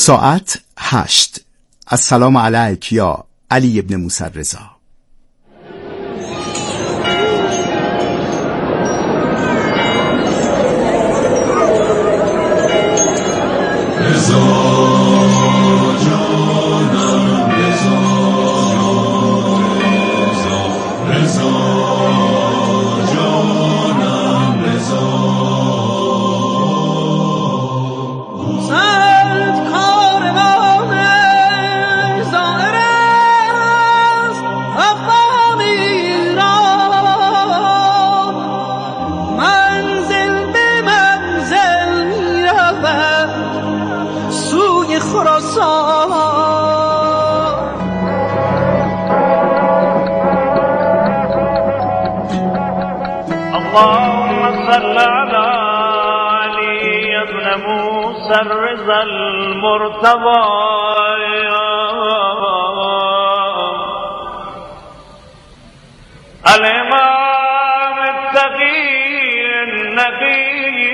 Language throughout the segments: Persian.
ساعت 8. السلام علیک یا علی ابن موسی رضا. اللهم صل على علي ابن موسى الرضا المرتضى الإمام التقي النبي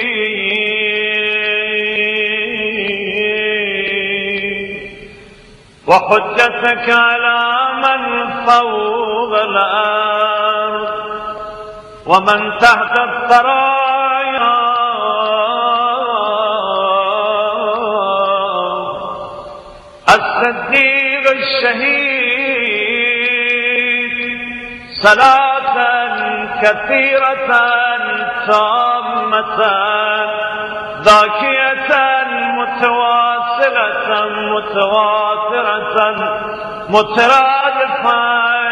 وحجتك على من فوق الأرض ومن تحت الثرايا الصديق الشهيد صلاة كثيرة تامة ذاكية متواصلة متواترة مترادفة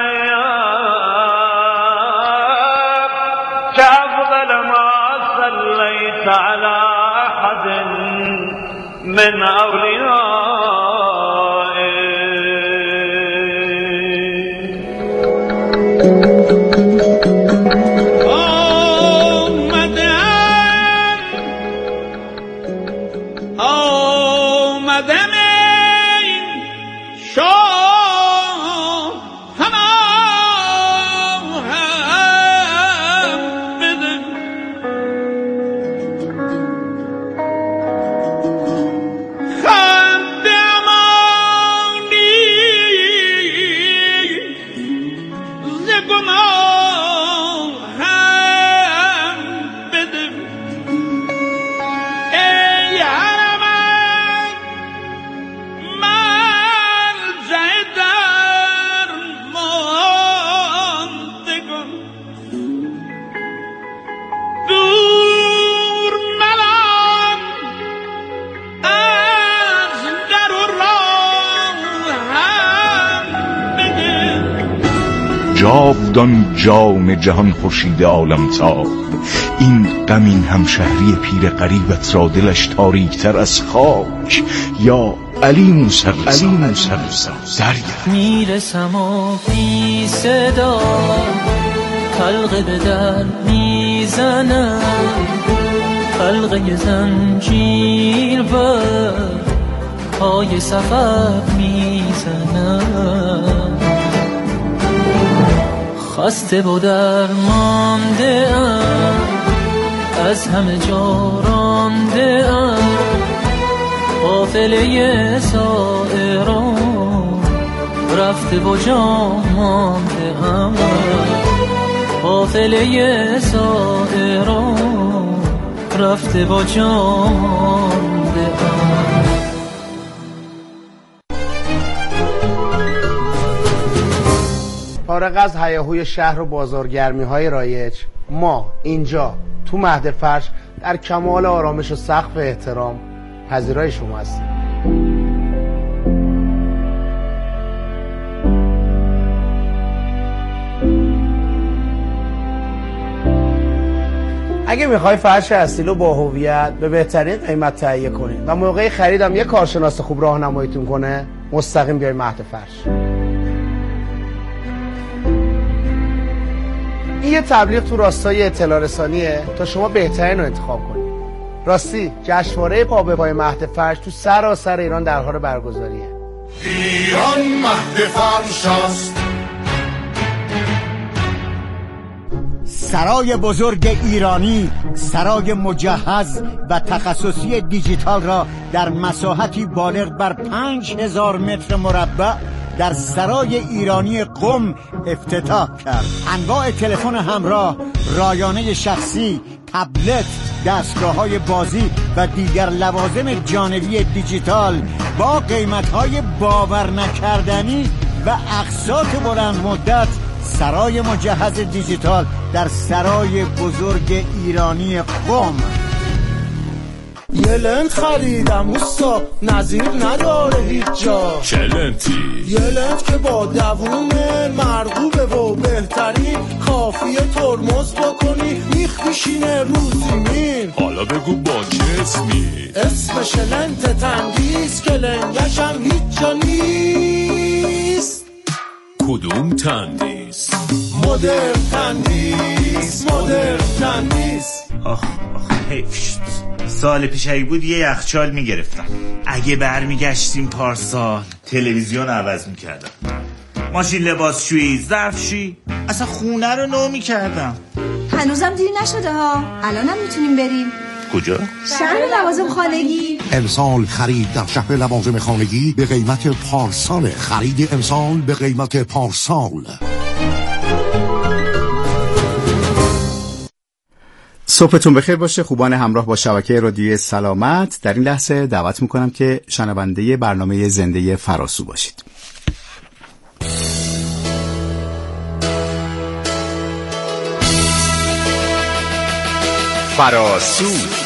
كأفضل ما صليت على أحد من جاودان جام جهان خورشید عالمتاب، این غمین همشهری پیر غریبت را دلش تاریکتر از خاک. یا علی موسی رضا دریا میرسم و بی صدا حلقه به در میزنم، حلقه زنجیر و پای سفر میزنم. خسته و درمانده ام، از همه جا رانده ام، قافله سائران رفته و جا مانده ام، قافله سائران رفته و جا مانده ام. فارغ از هیاهوی شهر و بازارگرمی‌های رایج، ما اینجا تو مهد فرش در کمال آرامش و سقف احترام پذیرای شما هستیم. اگه میخوای فرش اصیل و با هویت به بهترین قیمت تهیه کنید و موقع خریدم یه کارشناس خوب راهنماییتون کنه، مستقیم بیاید مهد فرش. این یه تبلیغ تو راستای اطلاع رسانیه تا شما بهترین رو انتخاب کنید. راستی جشنواره پا به پای مهد فرش تو سراسر ایران در حال برگزاریه. ایران مهد فرش است. سرای بزرگ ایرانی سرای مجهز و تخصصی دیجیتال را در مساحتی بالغ بر 5000 متر مربع در سرای ایرانی قم افتتاح کرد. انواع تلفن همراه، رایانه شخصی، تبلت، دستگاه‌های بازی و دیگر لوازم جانبی دیجیتال با قیمت‌های باور نکردنی و اقساط بلند مدت. سرای مجهز دیجیتال در سرای بزرگ ایرانی قم. یه لنت خریدم اوستا، نظیر نداره هیچ جا. چه لنتی؟ یه لنت که با دووم مرغوبه و بهترین، کافیه ترمز بکنی میخ میشینه رو زمین. حالا بگو با چه اسمی؟ اسمش لنت تندیس که لنگشم هیچ جا نیست. کدوم تندیس؟ مدرن تندیس، مدرن تندیس. آخ حیف شد. سال پیش اگه بود یه یخچال میگرفتم. اگه برمیگشتیم پارسال تلویزیون عوض میکردم، ماشین لباسشویی، ظرفشویی، اصلا خونه رو نو میکردم. هنوزم دیر نشده ها، الانم میتونیم بریم. کجا؟ شهر لوازم خانگی. امسال خرید در شهر لوازم خانگی به قیمت پارسال. خرید امسال به قیمت پارسال. صبحتون بخیر باشه خوبان همراه با شبکه رادیوی سلامت. در این لحظه دعوت میکنم که شنونده برنامه زنده فراسو باشید. فراسو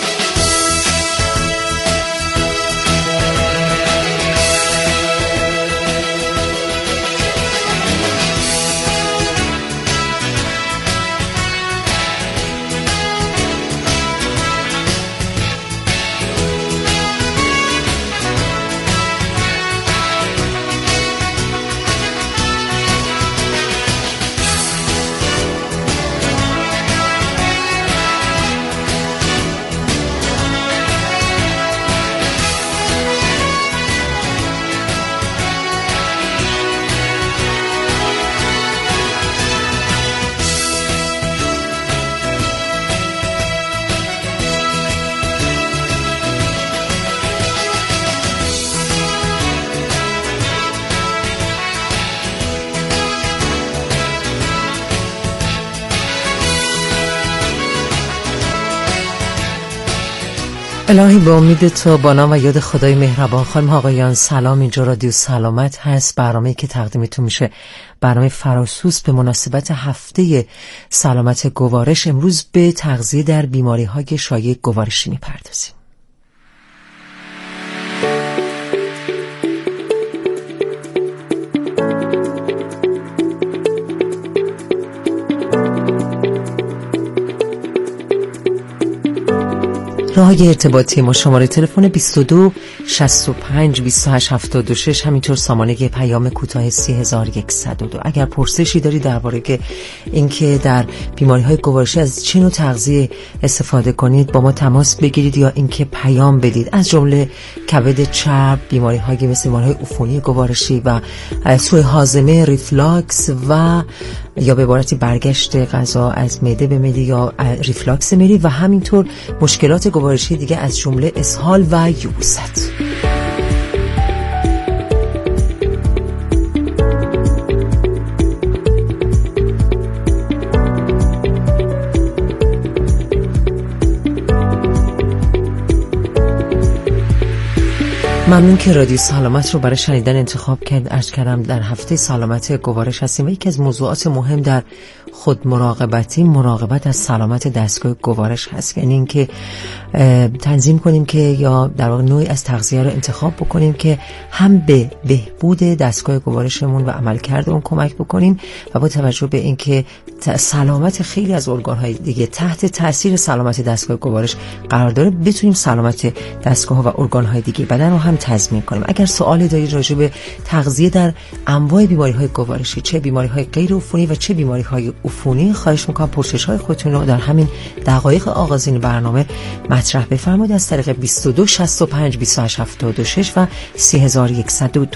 الهی به امید تو با نام و یاد خدای مهربان. خانم آقایان سلام، اینجا رادیو سلامت هست، برنامه‌ای که تقدیمتون میشه، برنامه فراسوس به مناسبت هفته سلامت گوارش. امروز به تغذیه در بیماری‌های شایع گوارشی میپردازیم. راه‌های ارتباطی ما: شماره تلفن 22 65 28 76، همینطور سامانه پیام کوتاه 3102. اگر پرسشی داری درباره اینکه در بیماری‌های گوارشی از چه نوع تغذیه استفاده کنید با ما تماس بگیرید یا اینکه پیام بدید، از جمله کبد چرب، بیماری‌هایی مثل بیماری‌های عفونی گوارشی و سوء هاضمه، ریفلاکس و یا به عبارتی برگشت غذا از معده به معده یا ریفلاکس معده و همینطور مشکلات گوارشی دیگه از جمله اسهال و یبوست. ممنون که رادیو سلامت رو برای شنیدن انتخاب کرد. عرض کردم در هفته سلامت گوارش هستیم و یکی از موضوعات مهم در خود مراقبت از سلامت دستگاه گوارش هست، یعنی اینکه تنظیم کنیم که یا در واقع نوعی از تغذیه رو انتخاب بکنیم که هم به بهبود دستگاه گوارشمون و عملکرد اون کمک بکنیم و با توجه به اینکه سلامت خیلی از ارگان‌های دیگه تحت تاثیر سلامت دستگاه گوارش قرار داره، بتونیم سلامت دستگاه و ارگان‌های دیگه بدن رو هم تضمین کنیم. اگر سوالی دارید راجع به تغذیه در انواع بیماری‌های گوارشی، چه بیماری‌های غیر عفونی و چه بیماری‌های عفونی، خواهش می‌کنم پرسش‌های خودتون رو در همین دقایق آغازین برنامه مطرح بفرمایید از طریق 22 65 28 76 و 3102.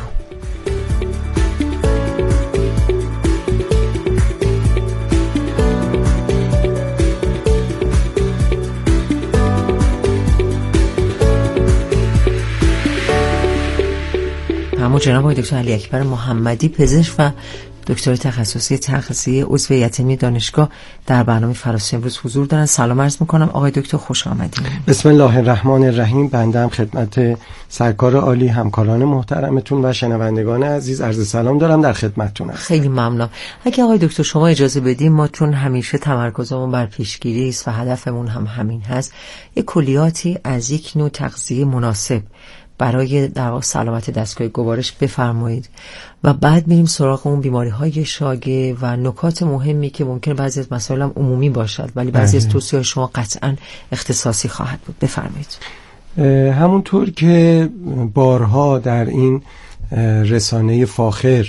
شما جناب آقای دکتر علی اکبر محمدی، پزشک و دکتر تخصصی تغذیه، عضو هیئت علمی دانشگاه، در برنامه فراسی امروز حضور دارن. سلام عرض میکنم آقای دکتر، خوش آمدید. بسم الله الرحمن الرحیم. بنده هم خدمت سرکار عالی، همکاران محترمتون و شنوندگان عزیز عرض سلام دارم، در خدمتتونم. خیلی ممنون. اگه آقای دکتر شما اجازه بدیم، ما چون همیشه تمرکزمون بر پیشگیری است و هدفمون هم همین هست، یک کلیاتی از یک نوع تغذیه مناسب برای در واقع سلامت دستگاه گوارش بفرمایید و بعد میریم سراغ اون بیماری‌های شایع و نکات مهمی که ممکنه بعضی از مسائل هم عمومی باشد ولی بعضی از توصیه‌های شما قطعاً اختصاصی خواهد بود. بفرمایید. همونطور که بارها در این رسانه فاخر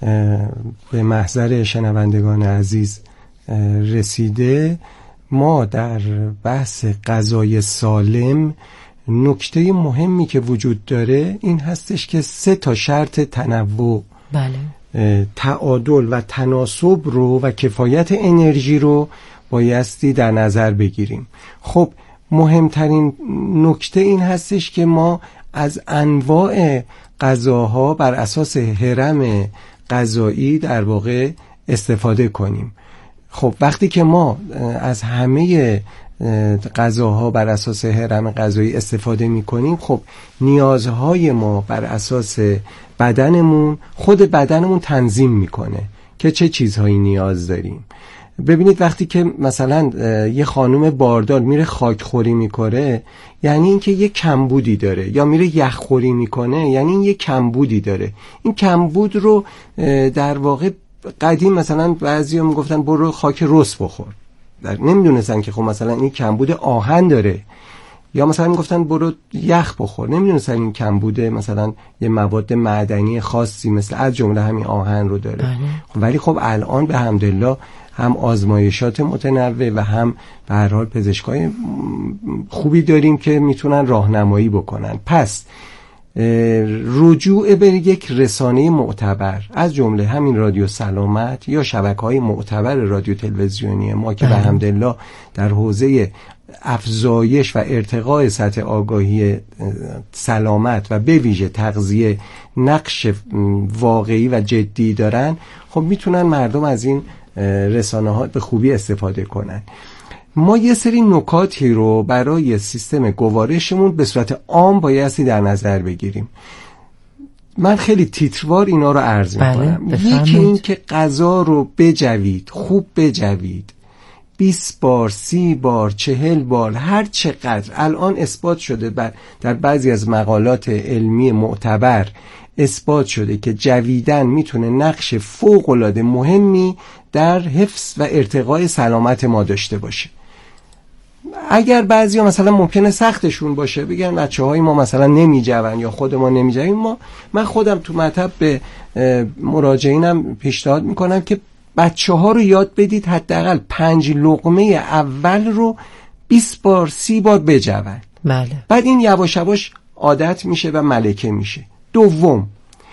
به محضر شنوندگان عزیز رسیده، ما در بحث غذای سالم نکته مهمی که وجود داره این هستش که 3 شرط تنوع، تعادل و تناسب رو و کفایت انرژی رو بایستی در نظر بگیریم. خب مهمترین نکته این هستش که ما از انواع غذاها بر اساس هرم غذایی در واقع استفاده کنیم. خب وقتی که ما از همه غذاها بر اساس هرم غذایی استفاده می‌کنیم، خب نیازهای ما بر اساس بدنمون، خود بدنمون تنظیم میکنه که چه چیزهایی نیاز داریم. ببینید وقتی که مثلا یه خانم باردار میره خاکخوری میکنه، یعنی اینکه یه کمبودی داره، یا میره یخخوری میکنه یعنی این یه کمبودی داره. این کمبود رو در واقع قدیم مثلا بعضیا میگفتن برو خاک رس بخور، نمیدونستن که خب مثلا این کمبود آهن داره، یا مثلا میگفتن برو یخ بخور، نمیدونستن این کمبود مثلا یه مواد معدنی خاصی مثل از جمله همین آهن رو داره. ولی خب الان به حمدالله هم آزمایشات متنوع و هم به هر حال پزشکای خوبی داریم که میتونن راهنمایی بکنن. پس رجوع به یک رسانه معتبر از جمله همین رادیو سلامت یا شبکه‌های معتبر رادیو تلویزیونی ما که به حمدالله در حوزه افزایش و ارتقاء سطح آگاهی سلامت و به ویژه تغذیه نقش واقعی و جدی دارن، خب میتونن مردم از این رسانه ها به خوبی استفاده کنن. ما یه سری نکاتی رو برای سیستم گوارشمون به صورت عام بایستی در نظر بگیریم. من خیلی تیتروار اینا رو عرض میکنم. یکی این که غذا رو بجوید، خوب بجوید، 20 بار، 30 بار، 40 بار، هر چقدر. الان اثبات شده در بعضی از مقالات علمی معتبر اثبات شده که جویدن میتونه نقش فوق‌العاده مهمی در حفظ و ارتقای سلامت ما داشته باشه. اگر بعضیا مثلا ممکنه سختشون باشه بگن بچه‌های ما مثلا نمیجون یا خود ما نمیجویم، من خودم تو مطب به مراجعینم پیشنهاد میکنم که بچه‌ها رو یاد بدید حداقل 5 لقمه اول رو 20 بار 30 بار بجون. بله. بعد این یواش یواش عادت میشه و ملکه میشه. دوم،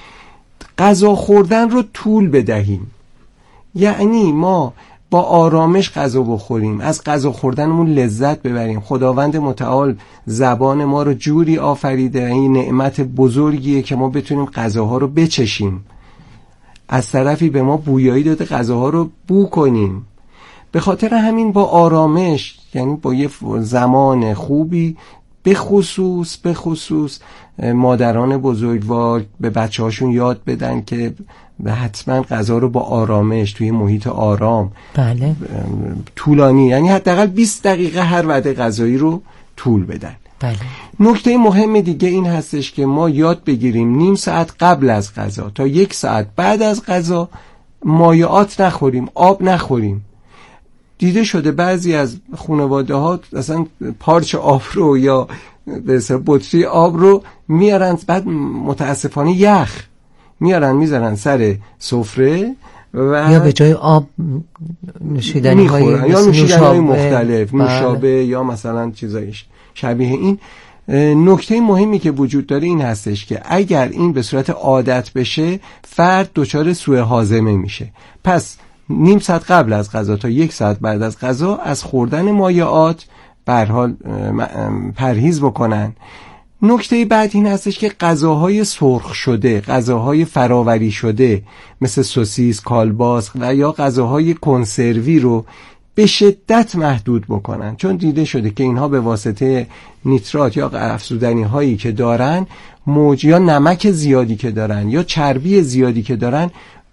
غذا خوردن رو طول بدهیم، یعنی ما با آرامش غذا بخوریم، از غذا خوردنمون لذت ببریم. خداوند متعال زبان ما رو جوری آفریده، این نعمت بزرگیه که ما بتونیم غذاها رو بچشیم. از طرفی به ما بویایی داده غذاها رو بو کنیم. به خاطر همین با آرامش، یعنی با یه زمان خوبی، به خصوص مادران بزرگوار به بچه‌هاشون یاد بدن که حتما غذا رو با آرامش توی محیط آرام، بله، طولانی، یعنی حداقل 20 دقیقه هر وعده غذایی رو طول بدن. بله. نکته مهم دیگه این هستش که ما یاد بگیریم نیم ساعت قبل از غذا تا 1 ساعت بعد از غذا مایعات نخوریم، آب نخوریم. دیده شده بعضی از خانواده ها اصلا پارچ آب رو یا به اصطلاح بطری آب رو میارن، بعد متاسفانه یخ میذارن سر سفره و یا به جای آب نوشیدنی های یا نوشیدنی مختلف، نوشابه یا مثلا چیزایش شبیه این. نکته مهمی که وجود داره این هستش که اگر این به صورت عادت بشه، فرد دچار سوء هاضمه میشه. پس نیم ساعت قبل از غذا تا 1 ساعت بعد از غذا از خوردن مایعات به هر حال پرهیز بکنن. نکته بعد این هستش که غذاهای سرخ شده، غذاهای فراوری شده مثل سوسیس، کالباس و یا غذاهای کنسروی رو به شدت محدود بکنن، چون دیده شده که اینها به واسطه نیترات یا افزودنی هایی که دارن یا نمک زیادی که دارن یا چربی زیادی که دارن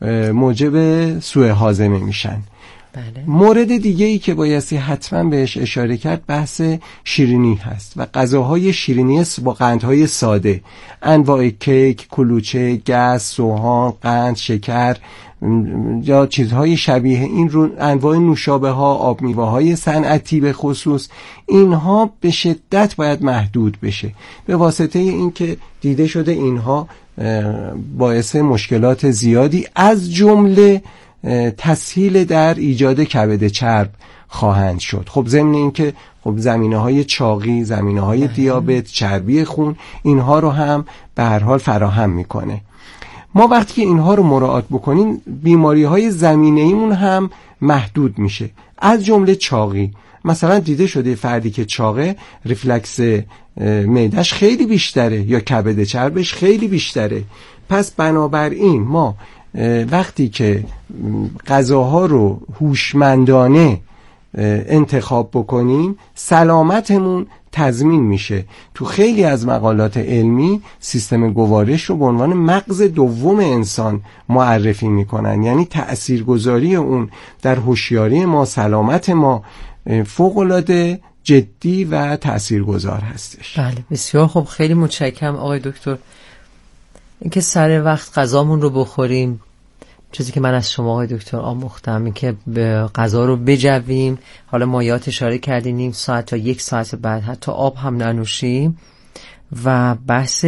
موجب سوء هاضمه میشن. بله. مورد دیگه ای که بایستی حتما بهش اشاره کرد بحث شیرینی هست و غذاهای شیرینی با قندهای ساده، انواع کیک، کلوچه، گس، سوهان، قند، شکر یا چیزهای شبیه این رو، انواع نوشابه ها، آب میوه های صنعتی به خصوص، اینها به شدت باید محدود بشه به واسطه این که دیده شده اینها باعث مشکلات زیادی از جمله تسهیل در ایجاد کبد چرب خواهند شد. خب ضمن این که خب زمینه‌های چاقی، زمینه‌های دیابت، چربی خون، اینها رو هم به هر حال فراهم میکنه. ما وقتی که اینها رو مراعات بکنیم بیماری‌های زمینه‌ایمون هم محدود میشه، از جمله چاقی. مثلا دیده شده فردی که چاقه ریفلکس معده‌اش خیلی بیشتره یا کبد چربش خیلی بیشتره. پس بنابراین ما وقتی که غذاها رو هوشمندانه انتخاب بکنیم سلامتمون تضمین میشه. تو خیلی از مقالات علمی سیستم گوارش رو به عنوان مغز دوم انسان معرفی میکنن، یعنی تأثیرگذاری اون در هوشیاری ما، سلامت ما فوق‌العاده جدی و تأثیرگذار هستش. بله بسیار خوب، خیلی متشکرم آقای دکتر. اینکه سر وقت غذامون رو بخوریم، چیزی که من از شما آقای دکتر آموختم، این که غذا رو بجویم، حالا مایات اشاره کردیم نیم ساعت تا یک ساعت بعد حتی آب هم ننوشیم، و بحث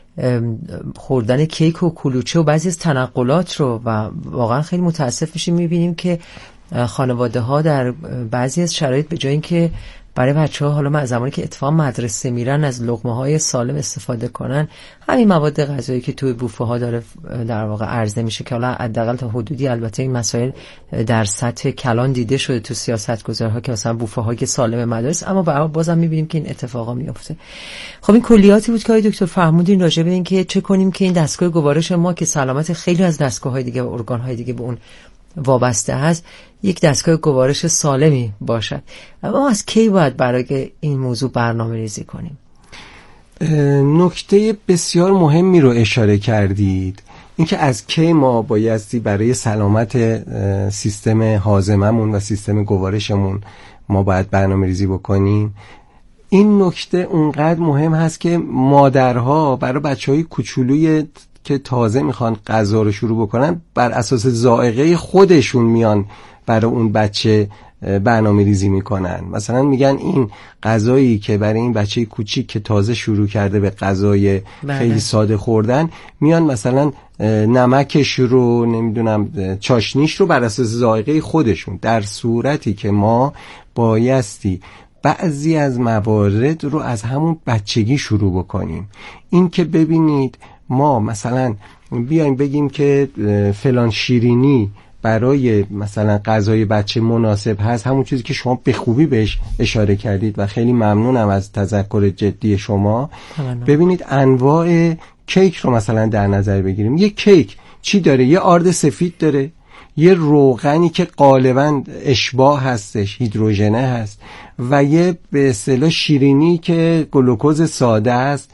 خوردن کیک و کلوچه و بعضی از تنقلات رو، و واقعا خیلی متاسف میشیم میبینیم که خانواده ها در بعضی از شرایط به جای اینکه برای بچه‌ها، حالا من زمانی که اتفاقا مدرسه میرن، از لقمه‌های سالم استفاده کنن، همین مواد غذایی که توی بوفه ها داره در واقع عرضه میشه که حالا حداقل تا حدودی البته این مسائل در سطح کلان دیده شده تو سیاستگزارها که مثلا بوفه های سالم مدارس، اما بازم میبینیم که این اتفاقا میفته. خب این کلیاتی بود که آقای دکتر فرمودین راجع به این که چه کنیم که این دستگاه گوارش ما که سلامت خیلی از دستگاه‌های دیگه و ارگان‌های دیگه به اون وابسته هست یک دستگاه گوارش سالمی باشد. اما از کی باید برای این موضوع برنامه ریزی کنیم؟ نکته بسیار مهمی رو اشاره کردید، اینکه از کی ما بایستی برای سلامت سیستم هاضممون و سیستم گوارشمون ما باید برنامه ریزی بکنیم. این نکته اونقدر مهم هست که مادرها برای بچهای کوچولوی که تازه میخوان غذا رو شروع بکنن بر اساس ذائقه خودشون میان برای اون بچه برنامه ریزی میکنن. مثلا میگن این غذایی که برای این بچه کوچیک که تازه شروع کرده به غذای خیلی ساده خوردن، میان مثلا نمکش رو، نمیدونم چاشنیش رو بر اساس ذائقه خودشون، در صورتی که ما بایستی بعضی از موارد رو از همون بچگی شروع بکنیم. این که ببینید ما مثلا بیایم بگیم که فلان شیرینی برای مثلا غذای بچه مناسب هست، همون چیزی که شما به خوبی بهش اشاره کردید و خیلی ممنونم از تذکر جدی شما. ببینید انواع کیک رو مثلا در نظر بگیریم. یه کیک چی داره؟ یه آرد سفید داره، یه روغنی که غالباً اشباع هستش، هیدروژنه هست، و یه به اصطلاح شیرینی که گلوکوز ساده است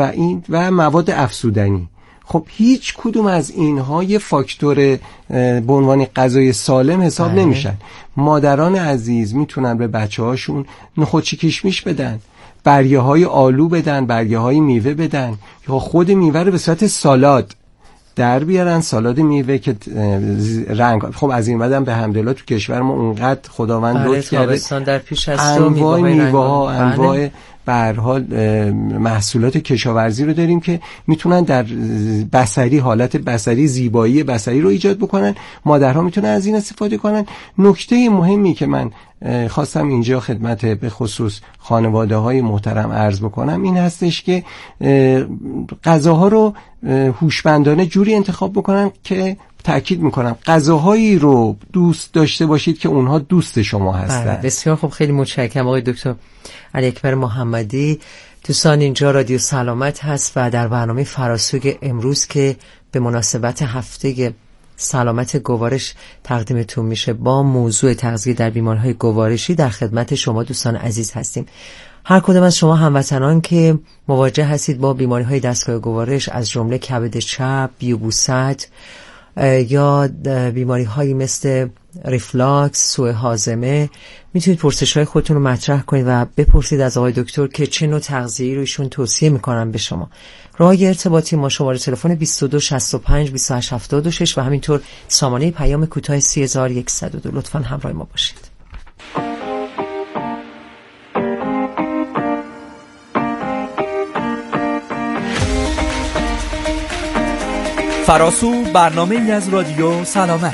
و مواد افزودنی. خب هیچ کدوم از اینها یه فاکتور به عنوان غذای سالم حساب نمیشن. مادران عزیز میتونن به بچه هاشون نخودچی کشمیش بدن، برگه های آلو بدن، برگه های میوه بدن، یا خود میوه رو به صورت سالاد در بیارن، سالاد میوه که رنگ. خب از این بعدم به حمدالله تو کشور ما اونقدر خداوند لطف کرده، در پیش از انواع میوه ها، انواع به هر حال محصولات کشاورزی رو داریم که میتونن در بصری، حالت بصری، زیبایی بصری رو ایجاد بکنن. مادرها میتونن از این استفاده کنن. نکته مهمی که من خواستم اینجا خدمت به خصوص خانواده های محترم عرض بکنم این هستش که غذاها رو هوشمندانه جوری انتخاب بکنن که تأکید میکنم غذاهایی رو دوست داشته باشید که اونها دوست شما هستن. بسیار خوب، خیلی متشکرم آقای دکتر علی اکبر محمدی، دوستان اینجا رادیو سلامت هست و در برنامه فراسوی امروز که به مناسبت هفته سلامت گوارش تقدیمتون میشه با موضوع تغذیه در بیماری‌های گوارشی در خدمت شما دوستان عزیز هستیم. هر کدام از شما هموطنان که مواجه هستید با بیماری‌های دستگاه گوارش از جمله کبد چپ، یبوست یا بیماری‌هایی مثل ریفلاکس، سوء هاضمه، میتونید پرسش‌های خودتون رو مطرح کنید و بپرسید از آقای دکتر که چه نوع تغذیه‌ای رو ایشون توصیه میکنن به شما. راه ارتباطی ما شماره تلفن 22 65 28 76 و همینطور سامانه پیام کوتاه 3102. لطفاً همراه ما باشید. فراسو برنامه‌ای از رادیو سلامت.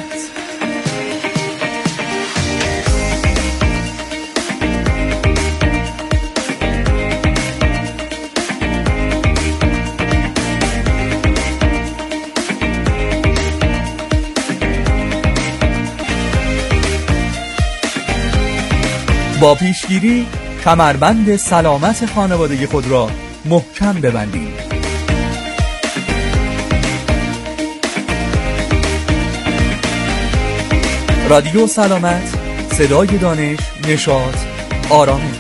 با پیشگیری کمربند سلامت خانواده خود را محکم ببندید. رادیو سلامت، صدای دانش، نشاط، آرامش.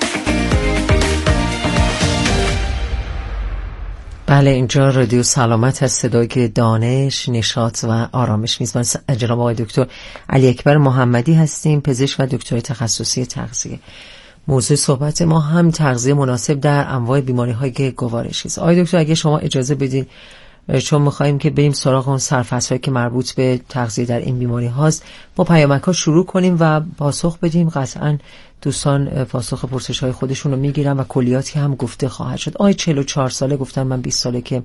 بله، اینجا رادیو سلامت هست، صدای دانش، نشاط و آرامش. میزبان جناب آقای دکتر علی اکبر محمدی هستیم، پزشک و دکترای تخصصی تغذیه. موضوع صحبت ما هم تغذیه مناسب در انواع بیماری‌های گوارشی است. آقای دکتر اگه شما اجازه بدین، چون می‌خوایم که بریم سراغ اون سرفصل‌هایی که مربوط به تغذیه در این بیماری هاست، با پیامک‌ها شروع کنیم و پاسخ بدیم. قطعاً دوستان پاسخ پرسش‌های خودشون رو میگیرن و کلیاتی هم گفته خواهد شد. 44 ساله گفتن من 20 ساله که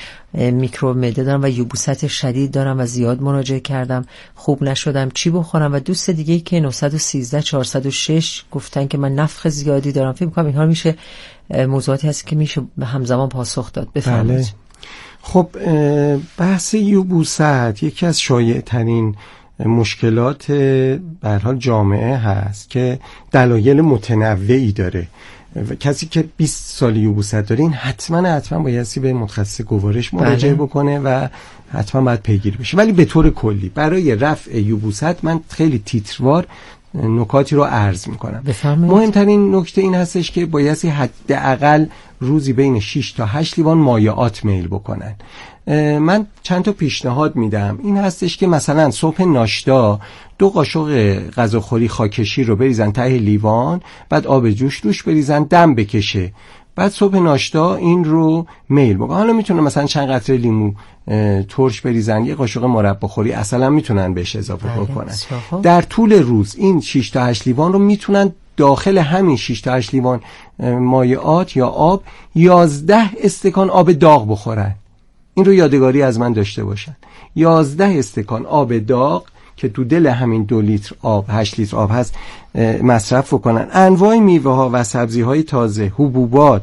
میکروب معده دارم و یبوست شدید دارم و زیاد مراجعه کردم، خوب نشدم، چی بخورم؟ و دوست دیگه‌ای که 913 406 گفتن که من نفخ زیادی دارم. فکر می‌کنم اینها میشه موضوعاتی هست که میشه همزمان پاسخ داد. بفرمایید. بله. خب بحث یبوست یکی از شایع ترین مشکلات به هر حال جامعه هست که دلایل متنوعی داره. کسی که 20 سال یبوست داره این حتما بایستی به متخصص گوارش مراجعه بکنه و حتما باید پیگیری بشه. ولی به طور کلی برای رفع یبوست من خیلی تیتروار نکاتی رو عرض میکنم. مهمترین نکته این هستش که بایستی حداقل روزی بین 6 تا 8 لیوان مایعات میل بکنن. من چند تا پیشنهاد میدم. این هستش که مثلا صبح ناشتا 2 قاشق غذاخوری خاکشیر رو بریزن ته لیوان، بعد آب جوش روش بریزن، دم بکشه، بعد صبح ناشتا این رو میل بکنن. حالا میتونه مثلا چند قطره لیمو ترش بریزن، 1 قاشق مربا خوری اصلا میتونن بهش اضافه بکنن. در طول روز این 6 تا 8 لیوان رو میتونن داخل همین 6 تا 8 لیوان مایعات یا آب 11 استکان آب داغ بخورن. این رو یادگاری از من داشته باشن. 11 استکان آب داغ که تو دل همین 2 لیتر آب 8 لیتر آب هست مصرف کنن. انواع میوه ها و سبزی های تازه، حبوبات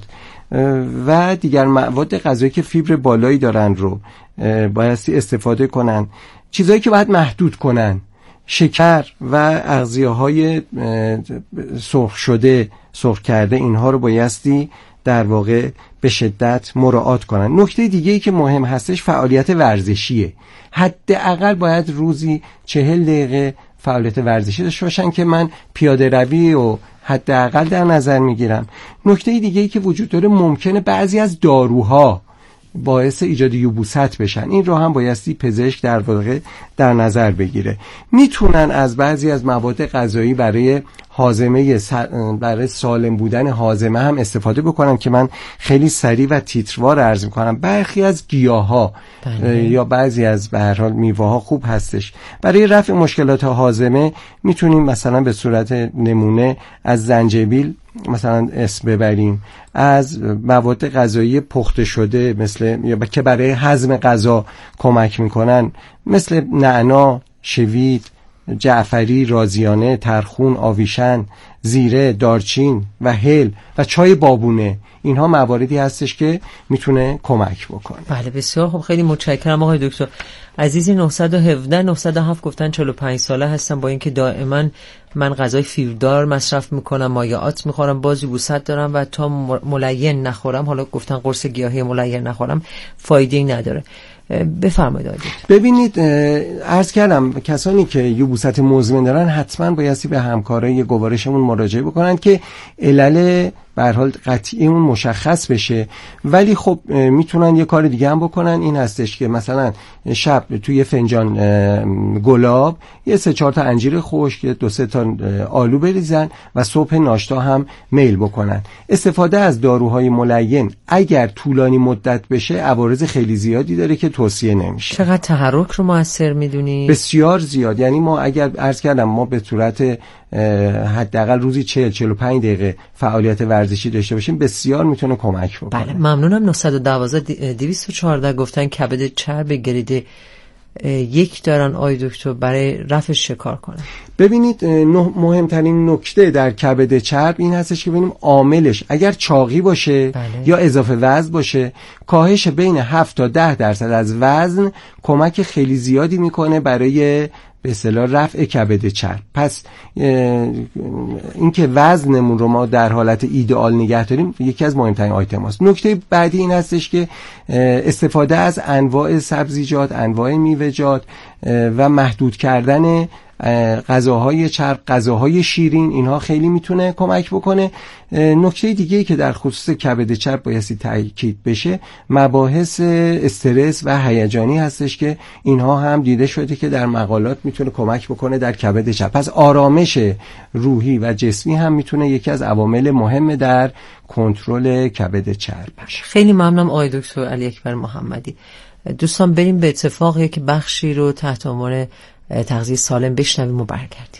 و دیگر مواد غذایی که فیبر بالایی دارن رو بایستی استفاده کنن. چیزایی که باید محدود کنن، شکر و اغذیه‌های سرخ شده، سرخ کرده، اینها رو بایستی در واقع به شدت مراعات کنن. نکته دیگه‌ای که مهم هستش فعالیت ورزشیه. حداقل باید روزی 40 دقیقه فعالیت ورزشی داشته باشن که من پیاده روی و حداقل در نظر میگیرم. نکته دیگه‌ای که وجود داره، ممکنه بعضی از داروها باعث ایجاد یبوست بشن. این رو هم بایستی پزشک در واقع در نظر بگیره. میتونن از بعضی از مواد غذایی برای هاضمه، برای سالم بودن هاضمه هم استفاده بکنن که من خیلی سریع و تیتروار عرض میکنم. برخی از گیاها یا بعضی از به هر حال میوه ها خوب هستش. برای رفع مشکلات هاضمه میتونیم مثلا به صورت نمونه از زنجبیل مثلا اسم ببریم، از مواد غذایی پخته شده مثل یا که برای هضم غذا کمک میکنن مثل نعنا، شوید، جعفری، رازیانه، ترخون، آویشن، زیره، دارچین و هل و چای بابونه، اینها مواردی هستش که میتونه کمک بکنه. بله بسیار خب، خیلی متشکرم آقای دکتر. عزیزی 917 907 گفتن 45 ساله هستم، با اینکه دائما من غذای فیبردار مصرف میکنم، مایعات میخورم، باز یبوست دارم و تا ملین نخورم، حالا گفتن قرص گیاهی ملین نخورم، فایده‌ای نداره. بفرمایید آقای دکتر. ببینید عرض کردم کسانی که یبوست مزمن دارن حتما بایستی به همکارای گوارشمون مراجعه بکنن که علل به هر حال قطعی اون مشخص بشه. ولی خب میتونن یه کار دیگه هم بکنن، این هستش که مثلا شب توی فنجان گلاب یه 3-4 تا انجیر خشک، 2-3 تا آلو بریزن و صبح ناشتا هم میل بکنن. استفاده از داروهای ملین اگر طولانی مدت بشه عوارض خیلی زیادی داره که توصیه نمیشه. چقدر تحرک رو موثر میدونی؟ بسیار زیاد. یعنی ما اگر عرض کردم ما به صورت حداقل روزی 40-45 دقیقه فعالیت ورزشی داشته باشیم بسیار میتونه کمک بکنه. بله ممنونم. 912-214 گفتن کبد چرب گرید 1 دارن آقای دکتر، برای رفع شکار کنن. ببینید مهمترین نکته در کبد چرب این هستش که ببینیم عاملش اگر چاقی باشه یا اضافه وزن باشه، کاهش بین 7 تا 10% از وزن کمک خیلی زیادی میکنه برای به اصطلاح رفع کبد چرب. پس اینکه وزنمون رو ما در حالت ایدئال نگه داریم یکی از مهمترین آیتم هاست. نکته بعدی این هستش که استفاده از انواع سبزیجات، انواع میوه‌جات و محدود کردن غذاهای چرب، غذاهای شیرین، اینها خیلی میتونه کمک بکنه. نکته دیگه‌ای که در خصوص کبد چرب بایستی تاکید بشه مباحث استرس و هیجانی هستش که اینها هم دیده شده که در مقالات میتونه کمک بکنه در کبد چرب. پس آرامش روحی و جسمی هم میتونه یکی از عوامل مهم در کنترل کبد چرب باشه. خیلی ممنونم آقای دکتر علی اکبر محمدی. دوستان بریم به اتفاق یک بخشی رو تحت عنوان تغذیه سالم بشنویم و برگردیم.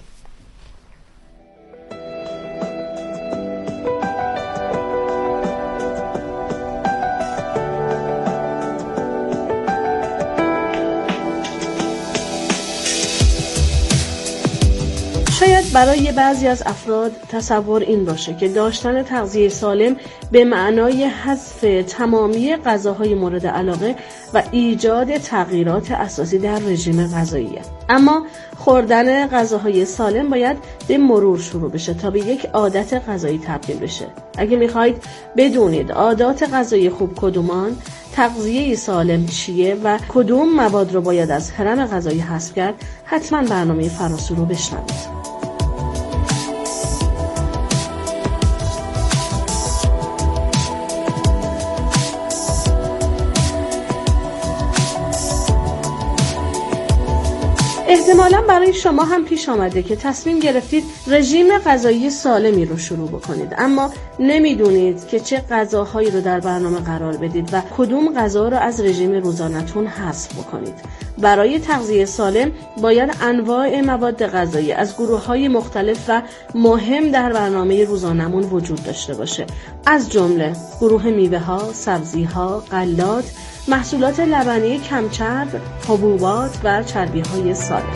شاید برای بعضی از افراد تصور این باشه که داشتن تغذیه سالم به معنای حذف تمامی غذاهای مورد علاقه و ایجاد تغییرات اساسی در رژیم غذاییه. اما خوردن غذاهای سالم باید به مرور شروع بشه تا به یک عادت غذایی تبدیل بشه. اگه میخواید بدونید عادات غذایی خوب کدومان، تغذیه سالم چیه و کدوم مواد رو باید از هرم غذایی حذف کرد، حتما برنامه فراسو رو بشنوید. احتمالاً برای شما هم پیش آمده که تصمیم گرفتید رژیم غذایی سالمی رو شروع بکنید، اما نمیدونید که چه غذاهایی رو در برنامه قرار بدید و کدوم غذا رو از رژیم روزانه‌تون حذف بکنید. برای تغذیه سالم باید انواع مواد غذایی از گروه‌های مختلف و مهم در برنامه روزانه‌مون وجود داشته باشه، از جمله گروه میوه‌ها، سبزی‌ها، غلات، محصولات لبنی کمچرب، حبوبات و چربی‌های سالم.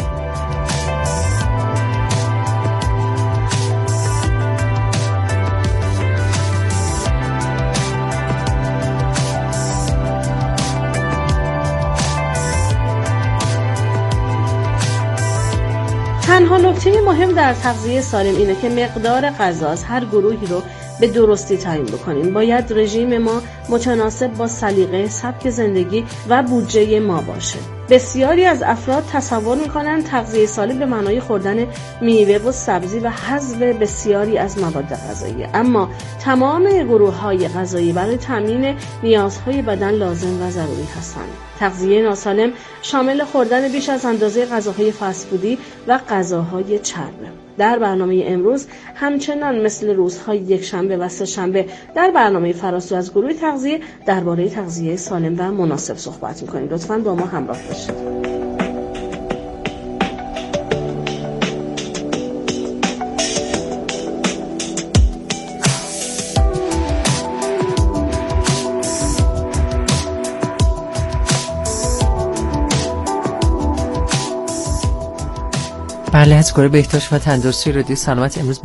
تنها نکته مهم در تغذیه سالم اینه که مقدار غذا از هر گروهی رو به درستی تعیین بکنیم. باید رژیم ما متناسب با سلیقه، سبک زندگی و بودجه ما باشه. بسیاری از افراد تصور میکنن تغذیه سالم به معنای خوردن میوه و سبزی و حذف بسیاری از مواد غذایی، اما تمام گروه‌های غذایی برای تامین نیازهای بدن لازم و ضروری هستند. تغذیه ناسالم شامل خوردن بیش از اندازه غذاهای فست‌فودی و غذاهای چربه. در برنامه امروز همچنان مثل روزهای یکشنبه و سه‌شنبه در برنامه فراسو از گروه تغذیه درباره تغذیه سالم و مناسب صحبت می‌کنیم. لطفاً با ما همراه باشید. بله، از گروه بهداشت و تندرستی رادیو سلامت امروز